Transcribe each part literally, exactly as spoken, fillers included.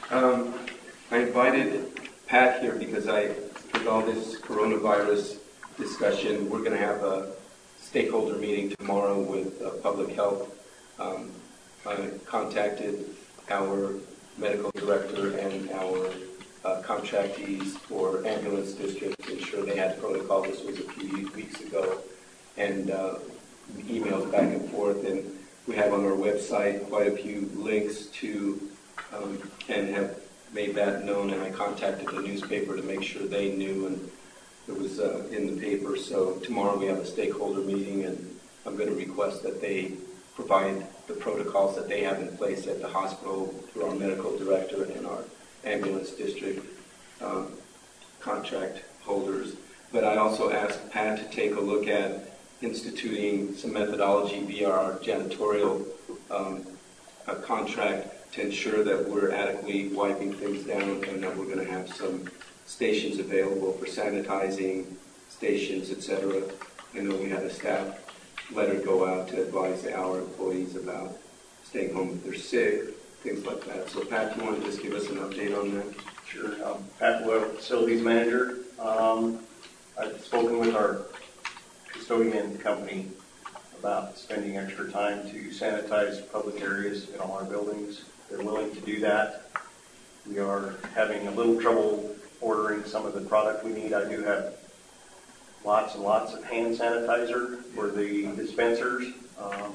Um, I invited Pat here because I, with all this coronavirus discussion, we're going to have a stakeholder meeting tomorrow with uh, public health. Um, I contacted our medical director and our uh, contractees for ambulance district to ensure they had protocol. This was a few weeks ago, and uh, emails back and forth, and we have on our website quite a few links to um, and have made that known, and I contacted the newspaper to make sure they knew, and it was uh, in the paper. So tomorrow we have a stakeholder meeting, and I'm going to request that they provide the protocols that they have in place at the hospital through our medical director and our ambulance district um, contract holders. But I also asked Pat to take a look at instituting some methodology via our janitorial um, a contract to ensure that we're adequately wiping things down, and that we're going to have some stations available for sanitizing stations, et cetera. I know we had a staff letter go out to advise our employees about staying home if they're sick, things like that. So Pat, do you want to just give us an update on that? Sure. Um, Pat Boyle, facilities manager. Um, I've spoken with our custodian company about spending extra time to sanitize public areas in all our buildings. They're willing to do that. We are having a little trouble ordering some of the product we need. I do have lots and lots of hand sanitizer for the dispensers. Um,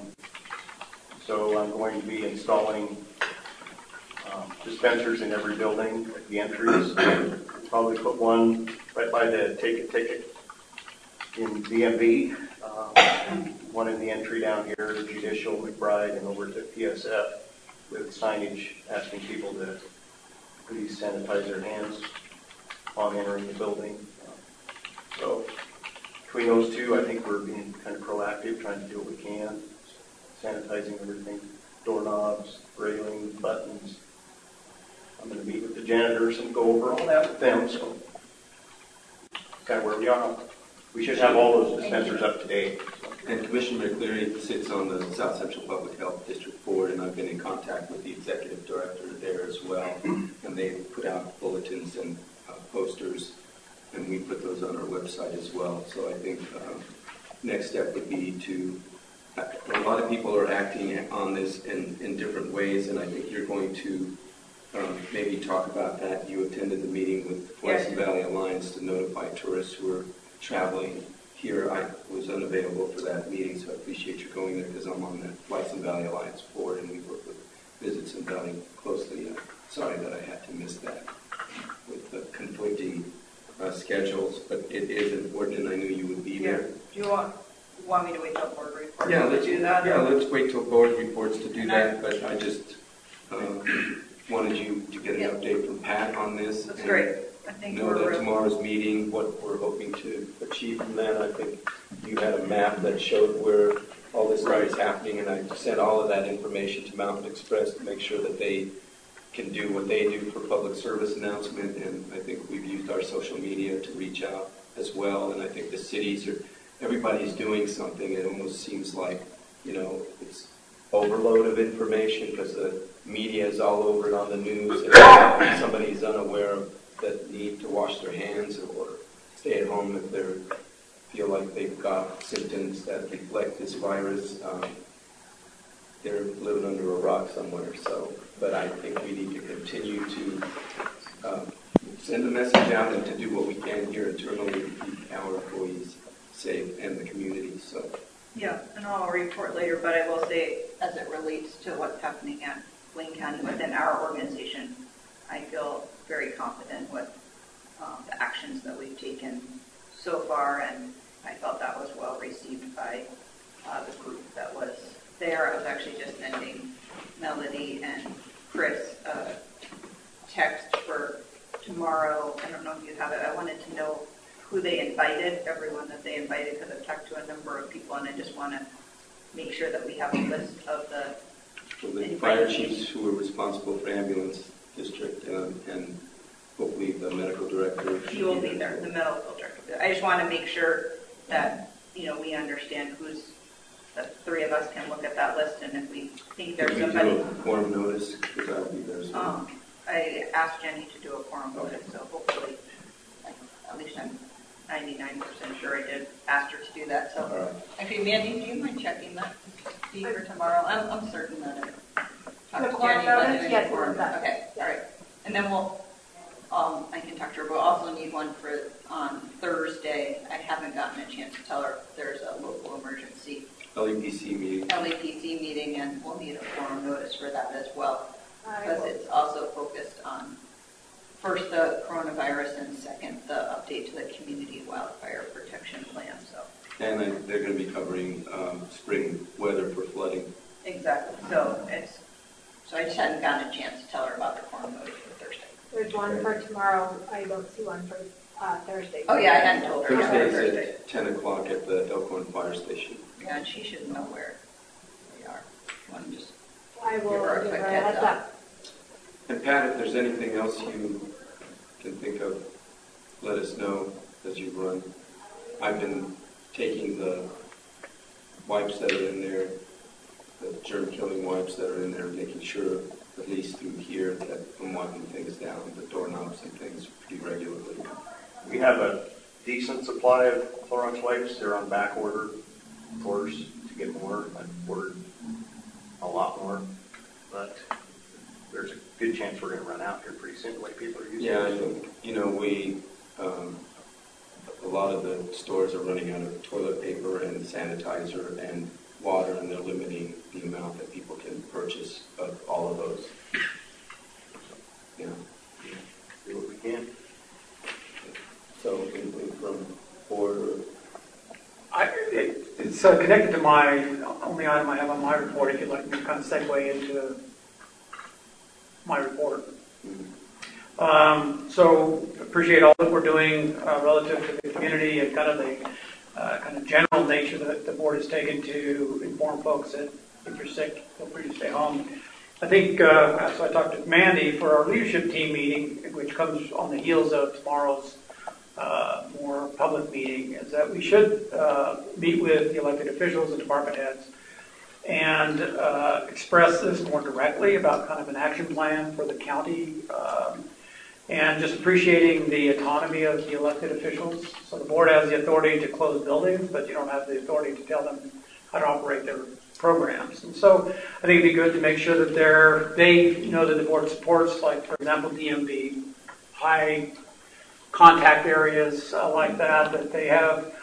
so I'm going to be installing um, dispensers in every building at the entries. Probably put one right by the take a ticket in D M V, um, one in the entry down here, Judicial, McBride, and over to P S F with signage asking people to please sanitize their hands upon entering the building. So between those two, I think we're being kind of proactive, trying to do what we can, sanitizing everything, doorknobs, railings, buttons. I'm going to meet with the janitors and go over all that with them, so kind of where we are. We should have all those dispensers up to date. And Commissioner McCleary sits on the South Central Public Health District Board, and I've been in contact with the executive director there as well, and they put out bulletins and uh, posters, and we put those on our website as well. So I think um, next step would be to, a lot of people are acting on this in, in different ways, and I think you're going to um, maybe talk about that. You attended the meeting with the Pleasant yes. Valley Alliance to notify tourists who are traveling here. I was unavailable for that meeting, so I appreciate you going there because I'm on the Pleasant Valley Alliance board, and we work with Visits and Valley closely. I'm sorry that I had to miss that with the conflicting Uh, schedules, but it is important, and I knew you would be yeah. there. Do you want want me to wait till board reports yeah, to do that? Yeah, let's wait till board reports to do and that, I, but I just um, wanted you to get an yeah. update from Pat on this. That's great. I think know we're that real. tomorrow's meeting, what we're hoping to achieve from that. I think you had a map that showed where all this stuff is happening, and I sent all of that information to Mountain Express to make sure that they can do what they do for public service announcement, and I think we've used our social media to reach out as well, and I think the cities are, everybody's doing something. It almost seems like, you know, it's overload of information because the media is all over it on the news, and somebody's unaware of that need to wash their hands or stay at home if they feel like they've got symptoms that reflect this virus. Um, they're living under a rock somewhere, so. But I think we need to continue to um, send a message out and to do what we can here internally to keep our employees safe and the community. So. Yeah, and I'll report later, but I will say, as it relates to what's happening at Blaine County within our organization, I feel very confident with um, the actions that we've taken so far, and I felt that was well received by uh, the group that was there. I was actually just sending Melody and Chris uh, text for tomorrow. I don't know if you have it. I wanted to know who they invited, everyone that they invited, because I've talked to a number of people, and I just want to make sure that we have a list of the, well, the fire chiefs who are responsible for ambulance district, um, and hopefully the medical director. He will be there, the medical director. I just want to make sure that, you know, we understand who's, the three of us can look at that list, and if we think there's Can we somebody. do a form notice, because I'll be there as well. Um, I asked Jenny to do a quorum notice, so hopefully, at least I'm ninety-nine percent sure I did ask her to do that. So, All right. actually, Mandy, do you mind checking that see for tomorrow? I'm, I'm certain that it. The quorum notice, yes, it was that. Okay, all right. And then we'll, um, I can talk to her, but we'll also need one for on Thursday. I haven't gotten a chance to tell her there's a local emergency L E P C meeting. L E P C meeting, and we'll need a quorum notice for that as well, I because will. it's also focused on, first, the coronavirus, and second, the update to the community wildfire protection plan, so. And I, they're going to be covering um, spring weather for flooding. Exactly, so it's, so I just hadn't gotten a chance to tell her about the quorum notice for Thursday. There's one for tomorrow. I don't see one for uh, Thursday. Oh, yeah, I hadn't told her. Thursday is Thursday. at ten o'clock at the Elkhorn Fire Station. Yeah, and she should know where we are. Want to just I will give her a give quick her a heads heads up. up. And Pat, if there's anything else you can think of, let us know as you run. I've been taking the wipes that are in there, the germ-killing wipes that are in there, making sure, at least through here, that I'm wiping things down, the doorknobs and things pretty regularly. We have a decent supply of Clorox wipes. They're on back order, of course, to get more. I've ordered a lot more, but there's a good chance we're going to run out here pretty soon the way people are using Yeah, I it. think, you know, we, um, a lot of the stores are running out of toilet paper and sanitizer and water, and they're limiting the amount that people can purchase of all of those. Yeah. Do what we can. So anything from board or? I, it, it's uh, connected to my, only item I have on my report, if you'd like me to kind of segue into my report. Um, so appreciate all that we're doing uh, relative to the community and kind of the uh, kind of general nature that the board has taken to inform folks that if you're sick, feel free to stay home. I think, uh, so I talked to Mandy for our leadership team meeting, which comes on the heels of tomorrow's uh, more public meeting, is that we should uh, meet with the elected officials and department heads and uh, express this more directly about kind of an action plan for the county, um, and just appreciating the autonomy of the elected officials. So the board has the authority to close buildings, but you don't have the authority to tell them how to operate their programs. And so I think it'd be good to make sure that they're, they know that the board supports, like, for example, D M V, high contact areas uh, like that, that they have,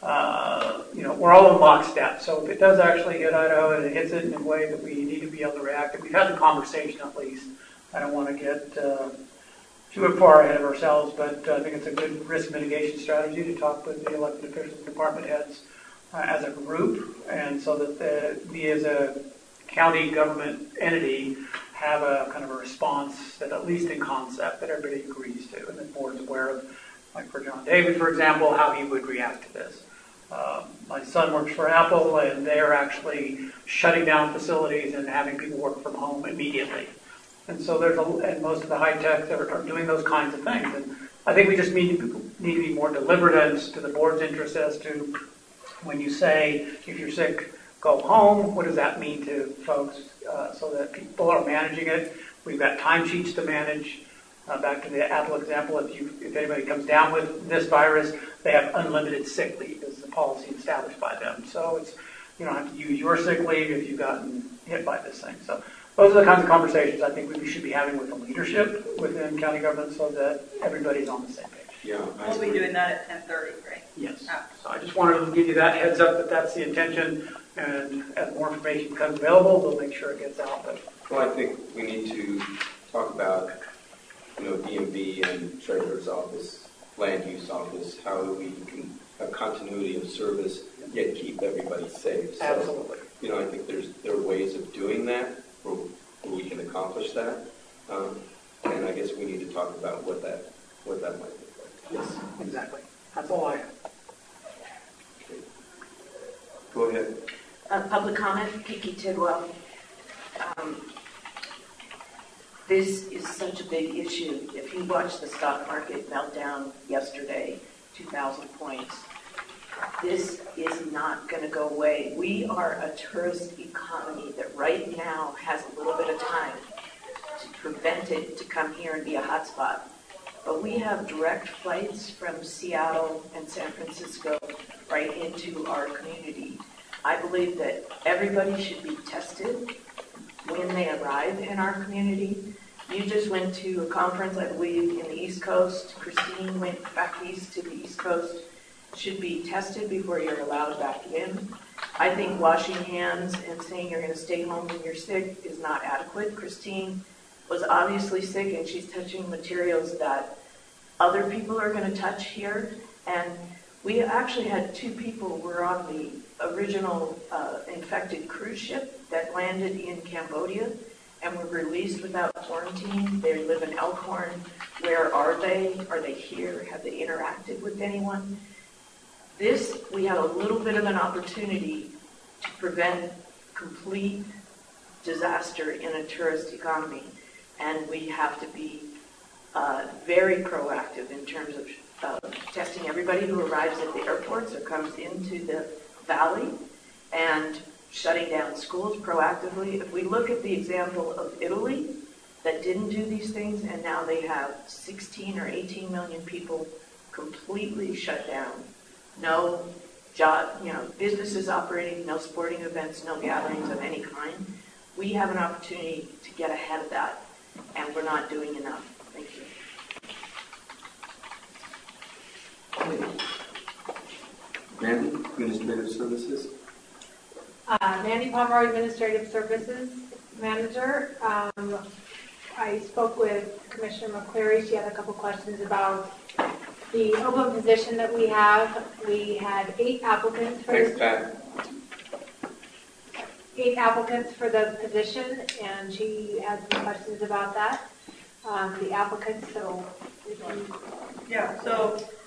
uh, you know, we're all in lockstep. So if it does actually hit Idaho and it hits it in a way that we need to be able to react, and we've had the conversation at least. I don't want to get uh, too far ahead of ourselves, but uh, I think it's a good risk mitigation strategy to talk with the elected officials and department heads uh, as a group, and so that the, we as a county government entity have a kind of a response that, at least in concept, that everybody agrees to, and the board's aware of, like for John David, for example, how he would react to this. Um, my son works for Apple, and they're actually shutting down facilities and having people work from home immediately. And so there's a, and most of the high tech that are, are doing those kinds of things. And I think we just need to, need to be more deliberate as to the board's interest as to when you say, if you're sick, go home, what does that mean to folks, uh, so that people are managing it. We've got timesheets to manage. Uh, back to the Apple example, if you, if anybody comes down with this virus, they have unlimited sick leave, is the policy established by them. So it's, you don't have to use your sick leave if you've gotten hit by this thing. So those are the kinds of conversations I think we should be having with the leadership within county government, so that everybody's on the same page. Yeah. I We'll be agree. doing that at ten thirty, right? Yes. Ah. So I just wanted to give you that heads up that that's the intention, and as more information becomes available, we'll make sure it gets out. But Well, I think we need to talk about, you know, D M V and Treasurer's Office, Land Use Office, how we can have continuity of service, yet keep everybody safe. So, absolutely. you know, I think there's there are ways of doing that where, where we can accomplish that, um, and I guess we need to talk about what that what that might look like. Yes, exactly. That's all I have. Okay. Go ahead. Uh, public comment, Kiki Tidwell. Um, this is such a big issue. If you watched the stock market meltdown yesterday, two thousand points, this is not going to go away. We are a tourist economy that right now has a little bit of time prevent it to come here and be a hotspot. But we have direct flights from Seattle and San Francisco right into our community. I believe that everybody should be tested when they arrive in our community. You just went to a conference, I believe, in the East Coast. Christine went back east to the East Coast. Should be tested before you're allowed back in. I think washing hands and saying you're going to stay home when you're sick is not adequate. Christine was obviously sick, and she's touching materials that other people are going to touch here. And we actually had two people who were on the original uh, infected cruise ship that landed in Cambodia and were released without quarantine. They live in Elkhorn. Where are they? Are they here? Have they interacted with anyone? This, we have a little bit of an opportunity to prevent complete disaster in a tourist economy. And we have to be uh, very proactive in terms of uh, testing everybody who arrives at the airports or comes into the valley, and shutting down schools proactively. If we look at the example of Italy that didn't do these things, and now they have sixteen or eighteen million people completely shut down. No job, you know, businesses operating, no sporting events, no gatherings of any kind. We have an opportunity to get ahead of that, and we're not doing enough. Thank you. Randy, Administrative Services. Uh, Mandy Pomeroy, Administrative Services Manager. Um, I spoke with Commissioner McCleary. She had a couple questions about the open position that we have. We had eight applicants for Thanks, this, Pat. eight applicants for the position, and she had some questions about that. Um, the applicants, so if you Yeah, so